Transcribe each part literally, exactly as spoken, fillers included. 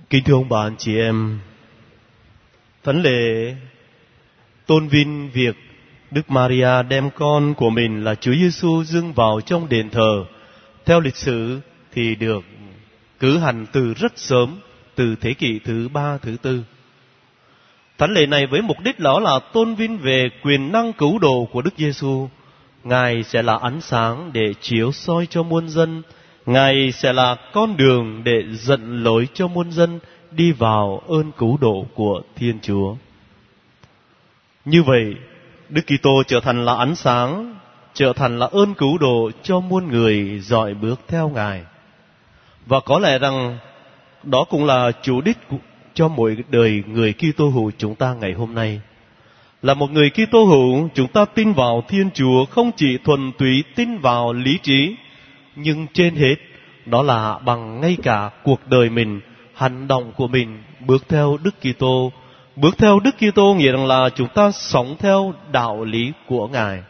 Kính thưa ông bà anh chị em, thánh lễ tôn vinh việc Đức Maria đem con của mình là Chúa Giêsu dâng vào trong đền thờ theo lịch sử thì được cử hành từ rất sớm, từ thế kỷ thứ ba, thứ tư. Thánh lễ này với mục đích đó là tôn vinh về quyền năng cứu độ của Đức Giêsu. Ngài sẽ là ánh sáng để chiếu soi cho muôn dân. Ngài sẽ là con đường để dẫn lối cho muôn dân đi vào ơn cứu độ của Thiên Chúa. Như vậy, Đức Kitô trở thành là ánh sáng, trở thành là ơn cứu độ cho muôn người dõi bước theo Ngài. Và có lẽ rằng đó cũng là chủ đích cho mỗi đời người Kitô hữu chúng ta ngày hôm nay. Là một người Kitô hữu, chúng ta tin vào Thiên Chúa không chỉ thuần túy tin vào lý trí, nhưng trên hết đó là bằng ngay cả cuộc đời mình, hành động của mình bước theo Đức Kitô. Bước theo Đức Kitô nghĩa rằng là chúng ta sống theo đạo lý của Ngài.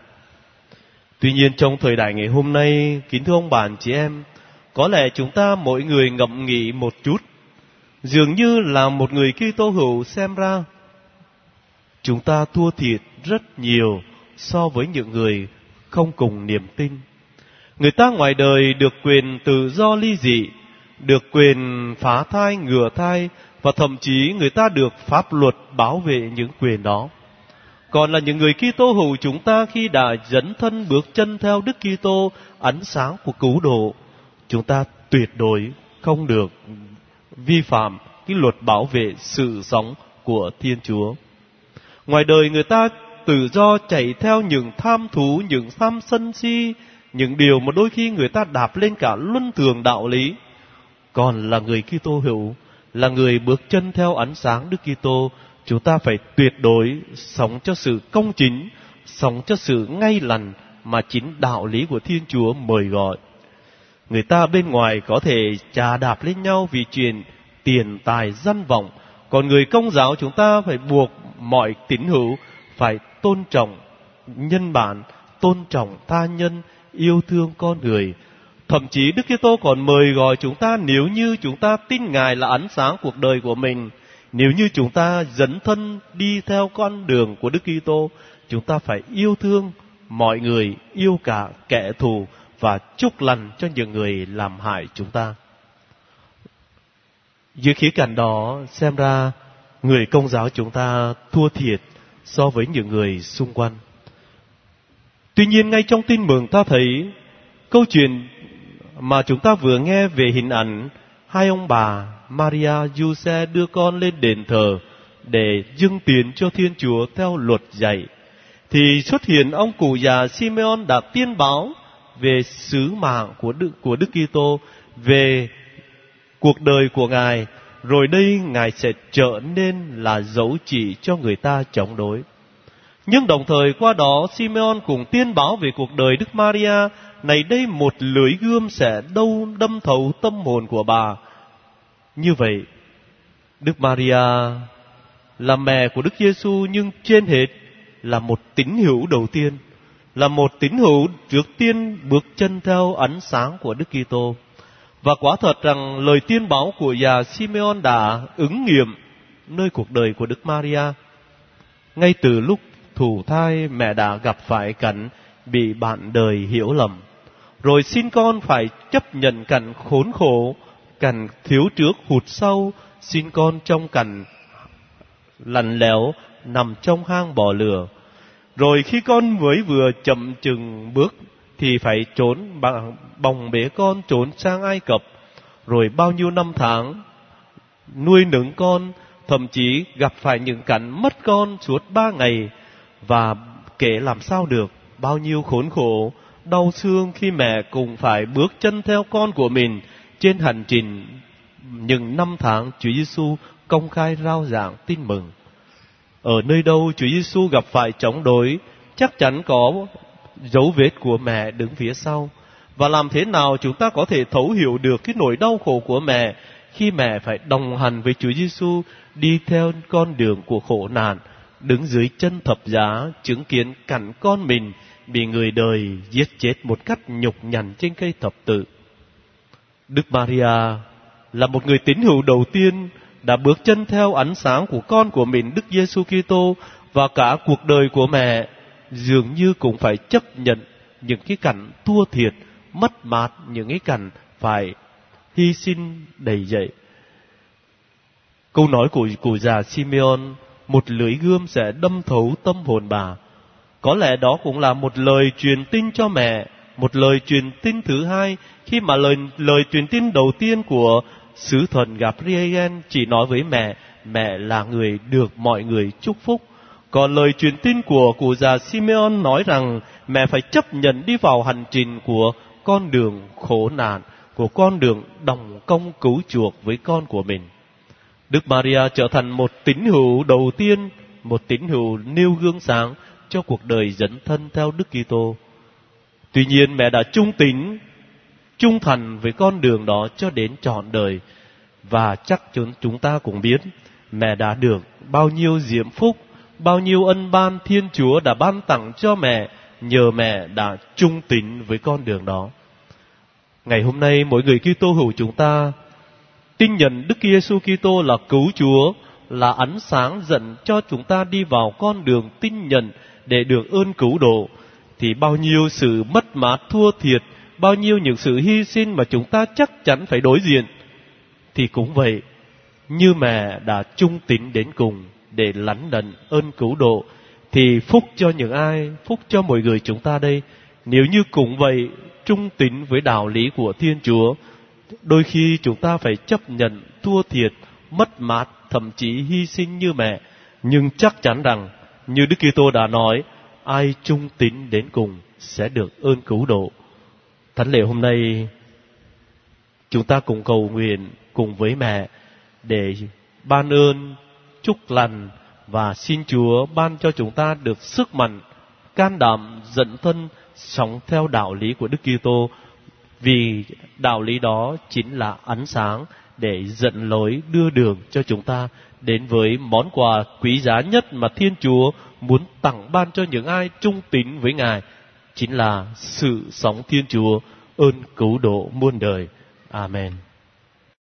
Tuy nhiên trong thời đại ngày hôm nay, kính thưa ông bà anh chị em, có lẽ chúng ta mỗi người ngẫm nghĩ một chút, dường như là một người Kitô hữu xem ra chúng ta thua thiệt rất nhiều so với những người không cùng niềm tin. Người ta ngoài đời được quyền tự do ly dị, được quyền phá thai, ngừa thai, và thậm chí người ta được pháp luật bảo vệ những quyền đó. Còn là những người Kitô hữu chúng ta khi đã dấn thân bước chân theo Đức Kitô, ánh sáng của cứu độ, chúng ta tuyệt đối không được vi phạm cái luật bảo vệ sự sống của Thiên Chúa. Ngoài đời người ta tự do chạy theo những tham thú, những tham sân si, những điều mà đôi khi người ta đạp lên cả luân thường đạo lý. Còn là người Kitô hữu, là người bước chân theo ánh sáng Đức Kitô, chúng ta phải tuyệt đối sống cho sự công chính, sống cho sự ngay lành mà chính đạo lý của Thiên Chúa mời gọi. Người ta bên ngoài có thể chà đạp lên nhau vì chuyện tiền tài danh vọng, còn người Công giáo chúng ta phải buộc mọi tín hữu phải tôn trọng nhân bản, tôn trọng tha nhân, yêu thương con người. Thậm chí Đức Kitô còn mời gọi chúng ta, nếu như chúng ta tin Ngài là ánh sáng cuộc đời của mình, nếu như chúng ta dấn thân đi theo con đường của Đức Kitô, chúng ta phải yêu thương mọi người, yêu cả kẻ thù và chúc lành cho những người làm hại chúng ta. Dưới khía cạnh đó, xem ra người Công giáo chúng ta thua thiệt so với những người xung quanh. Tuy nhiên ngay trong tin mừng ta thấy câu chuyện mà chúng ta vừa nghe về hình ảnh hai ông bà Maria, Giuse đưa con lên đền thờ để dâng tiền cho Thiên Chúa theo luật dạy, thì xuất hiện ông cụ già Simeon đã tiên báo về sứ mạng của Đức, của Đức Kitô, về cuộc đời của Ngài, rồi đây Ngài sẽ trở nên là dấu chỉ cho người ta chống đối. Nhưng đồng thời qua đó Simeon cũng tiên báo về cuộc đời Đức Maria, này đây một lưỡi gươm sẽ đâu đâm thấu tâm hồn của bà. Như vậy, Đức Maria là mẹ của Đức Giêsu, nhưng trên hết là một tín hữu đầu tiên, là một tín hữu trước tiên bước chân theo ánh sáng của Đức Kitô. Và quả thật rằng lời tiên báo của già Simeon đã ứng nghiệm nơi cuộc đời của Đức Maria. Ngay từ lúc thụ thai, mẹ đã gặp phải cảnh bị bạn đời hiểu lầm, rồi xin con phải chấp nhận cảnh khốn khổ, cảnh thiếu trước hụt sau, xin con trong cảnh lạnh lẽo nằm trong hang bò lửa. Rồi khi con mới vừa chậm chừng bước thì phải trốn bằng bồng bế con trốn sang Ai Cập, rồi bao nhiêu năm tháng nuôi nấng con, thậm chí gặp phải những cảnh mất con suốt ba ngày, và kể làm sao được bao nhiêu khốn khổ, đau xương khi mẹ cùng phải bước chân theo con của mình trên hành trình những năm tháng Chúa Giêsu công khai rao giảng tin mừng. Ở nơi đâu Chúa Giêsu gặp phải chống đối, chắc chắn có dấu vết của mẹ đứng phía sau. Và làm thế nào chúng ta có thể thấu hiểu được cái nỗi đau khổ của mẹ khi mẹ phải đồng hành với Chúa Giêsu đi theo con đường của khổ nạn, đứng dưới chân thập giá, chứng kiến cảnh con mình bị người đời giết chết một cách nhục nhằn trên cây thập tự. Đức Maria là một người tín hữu đầu tiên đã bước chân theo ánh sáng của con của mình Đức Giêsu Kitô, và cả cuộc đời của mẹ dường như cũng phải chấp nhận những cái cảnh thua thiệt, mất mát, những cái cảnh phải hy sinh đầy dẫy. Câu nói của cụ già Simeon, một lưỡi gươm sẽ đâm thấu tâm hồn bà. Có lẽ đó cũng là một lời truyền tin cho mẹ, một lời truyền tin thứ hai, khi mà lời lời truyền tin đầu tiên của sứ thần Gabriel chỉ nói với mẹ, mẹ là người được mọi người chúc phúc. Còn lời truyền tin của cụ già Simeon nói rằng mẹ phải chấp nhận đi vào hành trình của con đường khổ nạn, của con đường đồng công cứu chuộc với con của mình. Đức Maria trở thành một tín hữu đầu tiên, một tín hữu nêu gương sáng cho cuộc đời dấn thân theo Đức Kitô. Tuy nhiên mẹ đã trung tín, trung thành với con đường đó cho đến trọn đời. Và chắc chúng, chúng ta cũng biết mẹ đã được bao nhiêu diễm phúc, bao nhiêu ân ban Thiên Chúa đã ban tặng cho mẹ, nhờ mẹ đã trung tín với con đường đó. Ngày hôm nay mỗi người Kitô hữu chúng ta tin nhận Đức Giêsu Kitô là cứu Chúa, là ánh sáng dẫn cho chúng ta đi vào con đường tin nhận để được ơn cứu độ, thì bao nhiêu sự mất mát thua thiệt, bao nhiêu những sự hy sinh mà chúng ta chắc chắn phải đối diện, thì cũng vậy, như mẹ đã trung tín đến cùng để lãnh nhận ơn cứu độ, thì phúc cho những ai, phúc cho mỗi người chúng ta đây. Nếu như cũng vậy, trung tín với đạo lý của Thiên Chúa, đôi khi chúng ta phải chấp nhận thua thiệt, mất mát, thậm chí hy sinh như mẹ, nhưng chắc chắn rằng như Đức Kitô đã nói, ai trung tín đến cùng sẽ được ơn cứu độ. Thánh lễ hôm nay chúng ta cùng cầu nguyện cùng với mẹ để ban ơn, chúc lành và xin Chúa ban cho chúng ta được sức mạnh, can đảm dẫn thân sống theo đạo lý của Đức Kitô, vì đạo lý đó chính là ánh sáng để dẫn lối đưa đường cho chúng ta đến với món quà quý giá nhất mà Thiên Chúa muốn tặng ban cho những ai trung tín với Ngài, chính là sự sống Thiên Chúa, ơn cứu độ muôn đời. Amen.